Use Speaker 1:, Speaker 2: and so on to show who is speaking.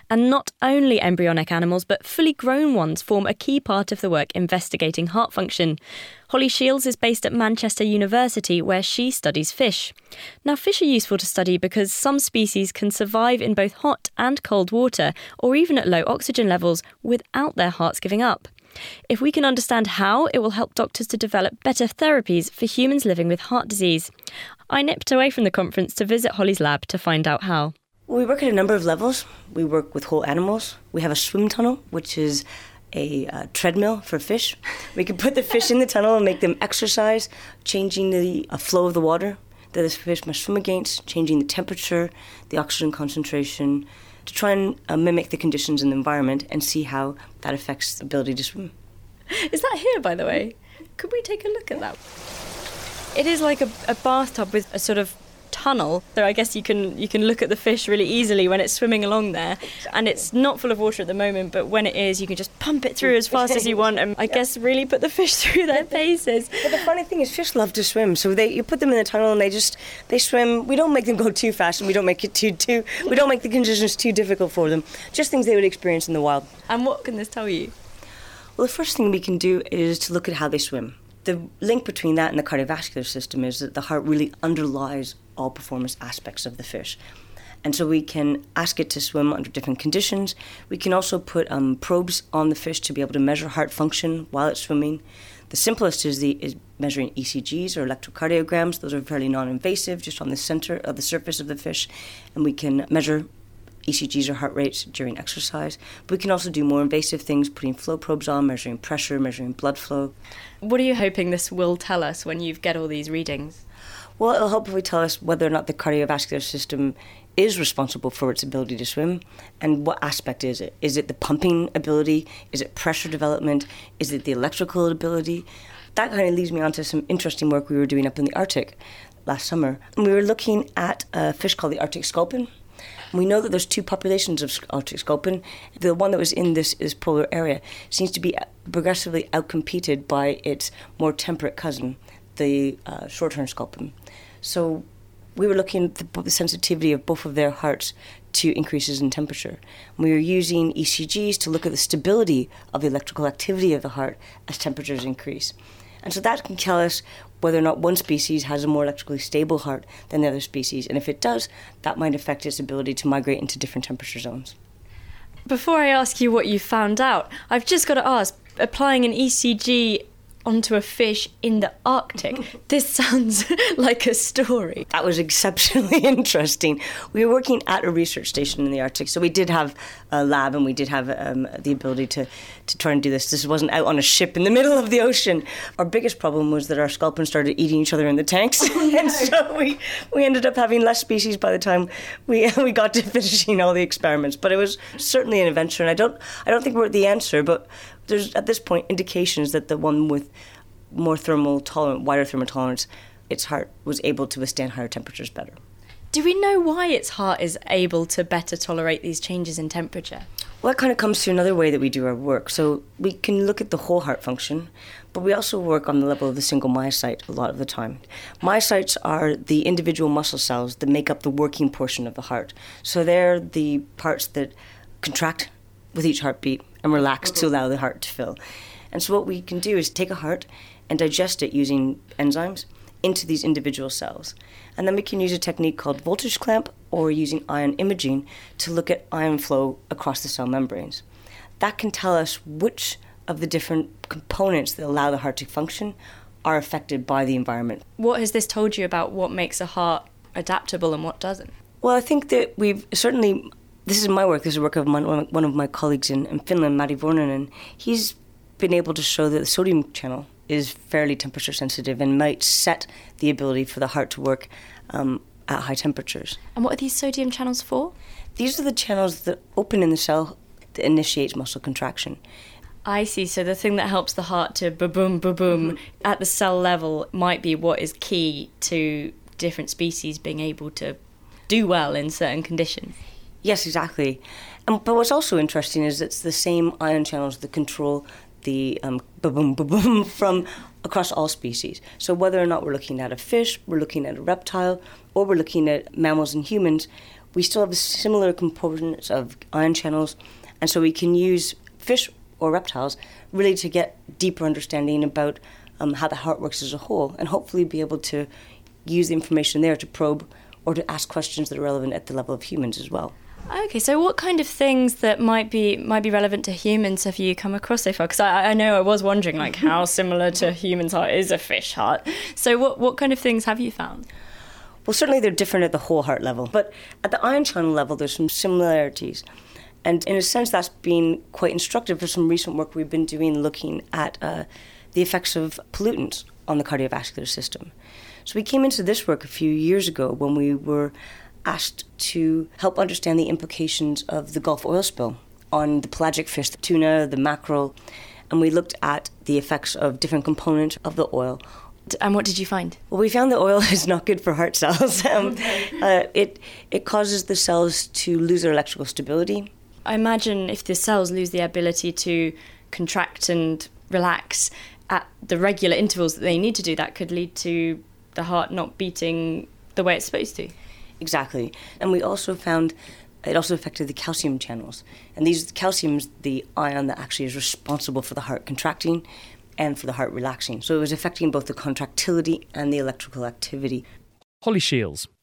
Speaker 1: And not only embryonic animals, but fully grown ones form a key part of the work investigating heart function. Holly Shields is based at Manchester University, where she studies fish. Now, fish are useful to study because some species can survive in both hot and cold water, or even at low oxygen levels, without their hearts giving up. If we can understand how, it will help doctors to develop better therapies for humans living with heart disease. I nipped away from the conference to visit Holly's lab to find out how.
Speaker 2: We work at a number of levels. We work with whole animals. We have a swim tunnel, which is a treadmill for fish. We can put the fish in the tunnel and make them exercise, changing the flow of the water that the fish must swim against, changing the temperature, the oxygen concentration, to try and mimic the conditions in the environment and see how that affects the ability to swim.
Speaker 1: Is that here, by the way? Could we take a look at that? It is like a bathtub with a sort of tunnel, so I guess you can look at the fish really easily when it's swimming along there. And it's not full of water at the moment, but when it is, you can just pump it through as fast as you want and I guess really put the fish through their paces.
Speaker 2: But the funny thing is fish love to swim, so you put them in the tunnel and they swim. We don't make them go too fast and we don't make the conditions too difficult for them. Just things they would experience in the wild.
Speaker 1: And what can this tell you?
Speaker 2: Well, the first thing we can do is to look at how they swim. The link between that and the cardiovascular system is that the heart really underlies all performance aspects of the fish. And so we can ask it to swim under different conditions. We can also put probes on the fish to be able to measure heart function while it's swimming. The simplest is measuring ECGs or electrocardiograms. Those are fairly non-invasive, just on the center of the surface of the fish. And we can measure ECGs or heart rates during exercise. But we can also do more invasive things, putting flow probes on, measuring pressure, measuring blood flow.
Speaker 1: What are you hoping this will tell us when you get all these readings?
Speaker 2: Well, it'll hopefully tell us whether or not the cardiovascular system is responsible for its ability to swim, and what aspect is it? Is it the pumping ability? Is it pressure development? Is it the electrical ability? That kind of leads me on to some interesting work we were doing up in the Arctic last summer. And we were looking at a fish called the Arctic sculpin. We know that there's two populations of Arctic sculpin. The one that was in this polar area seems to be progressively outcompeted by its more temperate cousin, the short-horn sculpin. So we were looking at the sensitivity of both of their hearts to increases in temperature. We were using ECGs to look at the stability of the electrical activity of the heart as temperatures increase. And so that can tell us whether or not one species has a more electrically stable heart than the other species. And if it does, that might affect its ability to migrate into different temperature zones.
Speaker 1: Before I ask you what you found out, I've just got to ask, applying an ECG onto a fish in the Arctic, this sounds like a story.
Speaker 2: That was exceptionally interesting. We were working at a research station in the Arctic, so we did have a lab and we did have the ability to try and do this. This wasn't out on a ship in the middle of the ocean. Our biggest problem was that our sculpins started eating each other in the tanks, and so we ended up having less species by the time we got to finishing all the experiments. But it was certainly an adventure, and I don't think we're at the answer, but there's, at this point, indications that the one with wider thermal tolerance, its heart was able to withstand higher temperatures better.
Speaker 1: Do we know why its heart is able to better tolerate these changes in temperature?
Speaker 2: Well, that kind of comes to another way that we do our work. So we can look at the whole heart function, but we also work on the level of the single myocyte a lot of the time. Myocytes are the individual muscle cells that make up the working portion of the heart. So they're the parts that contract with each heartbeat and relax to allow the heart to fill. And so what we can do is take a heart and digest it using enzymes into these individual cells. And then we can use a technique called voltage clamp or using ion imaging to look at ion flow across the cell membranes. That can tell us which of the different components that allow the heart to function are affected by the environment.
Speaker 1: What has this told you about what makes a heart adaptable and what doesn't?
Speaker 2: Well, I think that we've certainly, this is my work, this is work of one of my colleagues in Finland, Matti Vornanen. He's been able to show that the sodium channel is fairly temperature sensitive and might set the ability for the heart to work at high temperatures.
Speaker 1: And what are these sodium channels for?
Speaker 2: These are the channels that open in the cell that initiates muscle contraction.
Speaker 1: I see. So the thing that helps the heart to ba-boom, ba-boom at the cell level might be what is key to different species being able to do well in certain conditions.
Speaker 2: Yes, exactly. But what's also interesting is it's the same ion channels that control the ba-boom, ba-boom from across all species. So whether or not we're looking at a fish, we're looking at a reptile, or we're looking at mammals and humans, we still have similar components of ion channels, and so we can use fish or reptiles really to get deeper understanding about how the heart works as a whole, and hopefully be able to use the information there to probe or to ask questions that are relevant at the level of humans as well.
Speaker 1: Okay, so what kind of things that might be relevant to humans have you come across so far? Because I know I was wondering, like, how similar to a human's heart is a fish heart. So what kind of things have you found?
Speaker 2: Well, certainly they're different at the whole heart level, but at the ion channel level, there's some similarities. And in a sense, that's been quite instructive for some recent work we've been doing looking at the effects of pollutants on the cardiovascular system. So we came into this work a few years ago when we were asked to help understand the implications of the Gulf oil spill on the pelagic fish, the tuna, the mackerel, and we looked at the effects of different components of the oil.
Speaker 1: And what did you find?
Speaker 2: Well, we found that oil is not good for heart cells. It causes the cells to lose their electrical stability.
Speaker 1: I imagine if the cells lose the ability to contract and relax at the regular intervals that they need to do, that could lead to the heart not beating the way it's supposed to.
Speaker 2: Exactly. And we also found it also affected the calcium channels. And these calcium's the ion that actually is responsible for the heart contracting and for the heart relaxing. So it was affecting both the contractility and the electrical activity.
Speaker 3: Holly Shields,